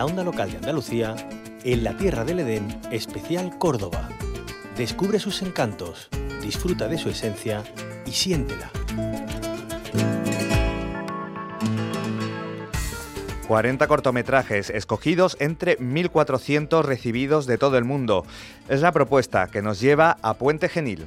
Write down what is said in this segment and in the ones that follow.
la onda local de Andalucía, en la Tierra del Edén, especial Córdoba. Descubre sus encantos, disfruta de su esencia y siéntela. 40 cortometrajes escogidos entre 1.400 recibidos de todo el mundo. Es la propuesta que nos lleva a Puente Genil.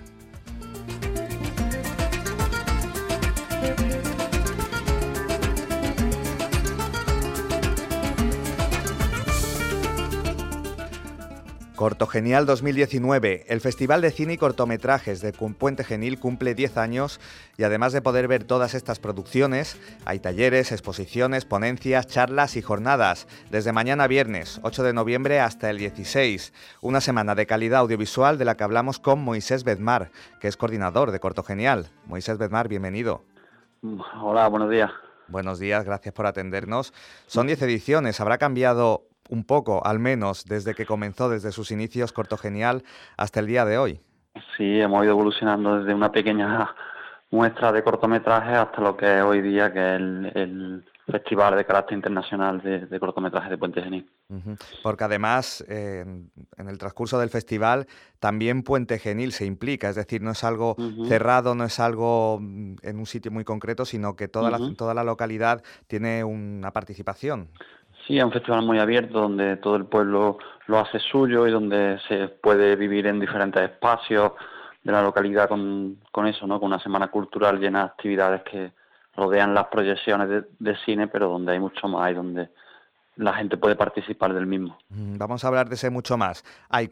Cortogenial 2019, el Festival de Cine y Cortometrajes de Puente Genil cumple 10 años y además de poder ver todas estas producciones, hay talleres, exposiciones, ponencias, charlas y jornadas, desde mañana viernes 8 de noviembre hasta el 16, una semana de calidad audiovisual de la que hablamos con Moisés Bedmar, que es coordinador de Cortogenial. Moisés Bedmar, bienvenido. Hola, buenos días. Buenos días, gracias por atendernos. Son 10 ediciones, ¿habrá cambiado un poco, al menos, desde que comenzó, desde sus inicios Cortogenial hasta el día de hoy? Sí, hemos ido evolucionando desde una pequeña muestra de cortometrajes hasta lo que es hoy día, que es el Festival de Carácter Internacional de Cortometrajes de Puente Genil. Porque además, en el transcurso del festival, también Puente Genil se implica, es decir, no es algo cerrado, no es algo en un sitio muy concreto, sino que toda la localidad tiene una participación. Sí, es un festival muy abierto donde todo el pueblo lo hace suyo y donde se puede vivir en diferentes espacios de la localidad con eso, ¿no? Con una semana cultural llena de actividades que rodean las proyecciones de cine, pero donde hay mucho más y donde la gente puede participar del mismo. Vamos a hablar de ese mucho más. Hay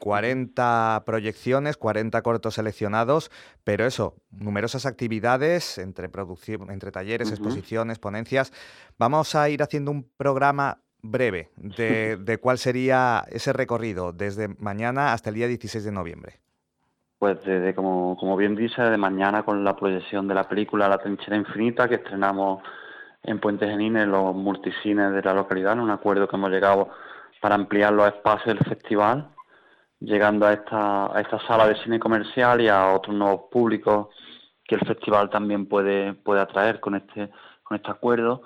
40 proyecciones, 40 cortos seleccionados, pero eso, numerosas actividades entre talleres, exposiciones, ponencias. Vamos a ir haciendo un programa breve de cuál sería ese recorrido desde mañana hasta el día 16 de noviembre. Pues desde, como bien dice, de mañana con la proyección de la película La Trinchera Infinita, que estrenamos en Puente Genil, en los multicines de la localidad, en un acuerdo que hemos llegado para ampliar los espacios del festival, llegando a esta sala de cine comercial y a otros nuevos públicos que el festival también puede atraer con este acuerdo.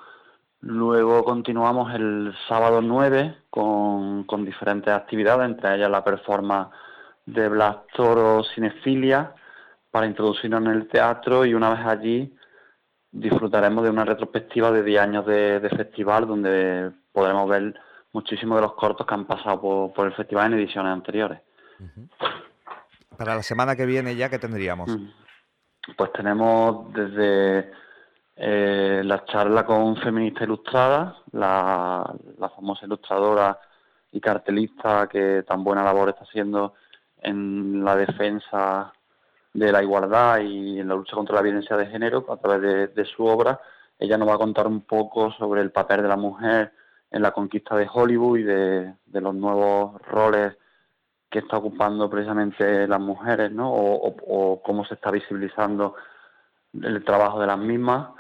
Luego continuamos el sábado 9 con diferentes actividades, entre ellas la performance de Blas Toro Cinefilia, para introducirnos en el teatro, y una vez allí disfrutaremos de una retrospectiva de 10 años de festival, donde podremos ver muchísimos de los cortos que han pasado por el festival en ediciones anteriores. Para la semana que viene ya, ¿qué tendríamos? Pues tenemos desde la charla con Feminista Ilustrada, la famosa ilustradora y cartelista que tan buena labor está haciendo en la defensa de la igualdad y en la lucha contra la violencia de género a través de su obra. Ella nos va a contar un poco sobre el papel de la mujer en la conquista de Hollywood y de los nuevos roles que está ocupando precisamente las mujeres, ¿no? O cómo se está visibilizando el trabajo de las mismas.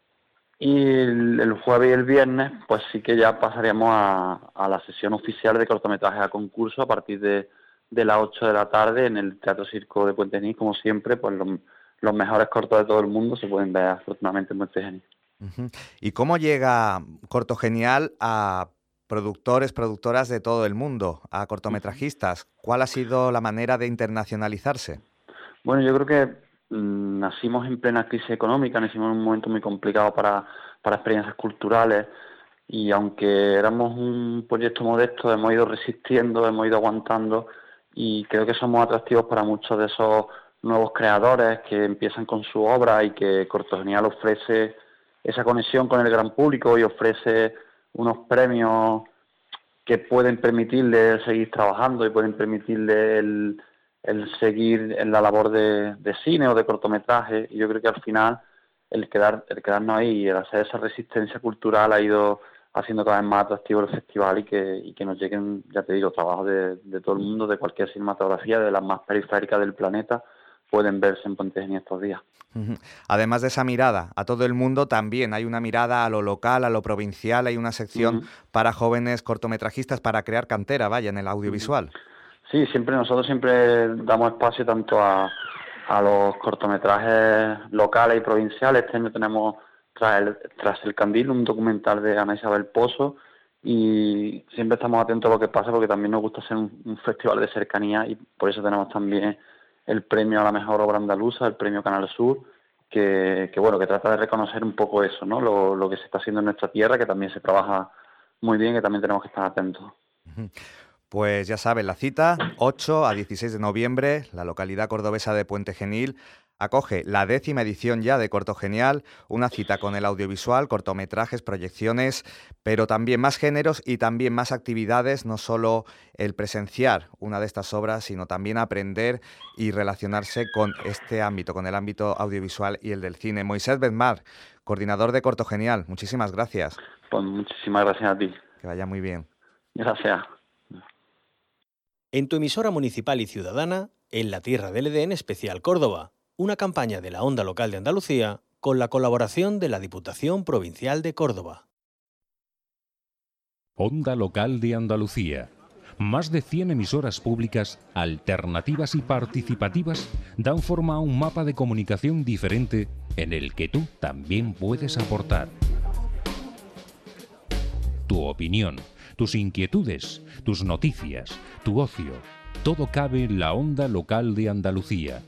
Y el jueves y el viernes, pues sí que ya pasaríamos a la sesión oficial de cortometrajes a concurso a partir de las 8 de la tarde en el Teatro Circo de Puente Genil. Como siempre, pues los mejores cortos de todo el mundo se pueden ver afortunadamente en Puente Genil. ¿Y cómo llega Cortogenial a productoras de todo el mundo, a cortometrajistas? ¿Cuál ha sido la manera de internacionalizarse? Bueno, yo creo que nacimos en plena crisis económica, nacimos en un momento muy complicado para experiencias culturales, y aunque éramos un proyecto modesto, hemos ido resistiendo, hemos ido aguantando, y creo que somos atractivos para muchos de esos nuevos creadores que empiezan con su obra, y que Cortogenial ofrece esa conexión con el gran público y ofrece unos premios que pueden permitirle seguir trabajando y pueden permitirle el seguir en la labor de cine o de cortometraje. Y yo creo que al final el quedarnos ahí y el hacer esa resistencia cultural ha ido haciendo cada vez más atractivo el festival, y que nos lleguen, ya te digo, trabajos de todo el mundo, de cualquier cinematografía, de las más periféricas del planeta, pueden verse en Puente Genil estos días. Además de esa mirada a todo el mundo, también hay una mirada a lo local, a lo provincial, hay una sección para jóvenes cortometrajistas, para crear cantera, vaya, en el audiovisual. Sí, nosotros siempre damos espacio tanto a los cortometrajes locales y provinciales. Este año tenemos Tras el Candil, un documental de Ana Isabel Pozo, y siempre estamos atentos a lo que pasa, porque también nos gusta ser un festival de cercanía, y por eso tenemos también el premio a la mejor obra andaluza, el premio Canal Sur, que trata de reconocer un poco eso, ¿no? Lo que se está haciendo en nuestra tierra, que también se trabaja muy bien, que también tenemos que estar atentos. Pues ya saben, la cita, 8 a 16 de noviembre, la localidad cordobesa de Puente Genil acoge la 10ª edición ya de Corto Genial, una cita con el audiovisual, cortometrajes, proyecciones, pero también más géneros y también más actividades, no solo el presenciar una de estas obras, sino también aprender y relacionarse con este ámbito, con el ámbito audiovisual y el del cine. Moisés Bedmar, coordinador de Corto Genial, muchísimas gracias. Pues muchísimas gracias a ti. Que vaya muy bien. Gracias. En tu emisora municipal y ciudadana, en la Tierra del Edén Especial Córdoba, una campaña de la Onda Local de Andalucía con la colaboración de la Diputación Provincial de Córdoba. Onda Local de Andalucía. Más de 100 emisoras públicas, alternativas y participativas dan forma a un mapa de comunicación diferente en el que tú también puedes aportar. Tu opinión, tus inquietudes, tus noticias, tu ocio, todo cabe en la Onda Local de Andalucía.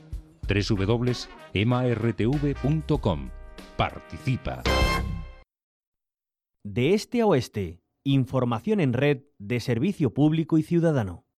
www.martv.com. Participa. De este a oeste, información en red de servicio público y ciudadano.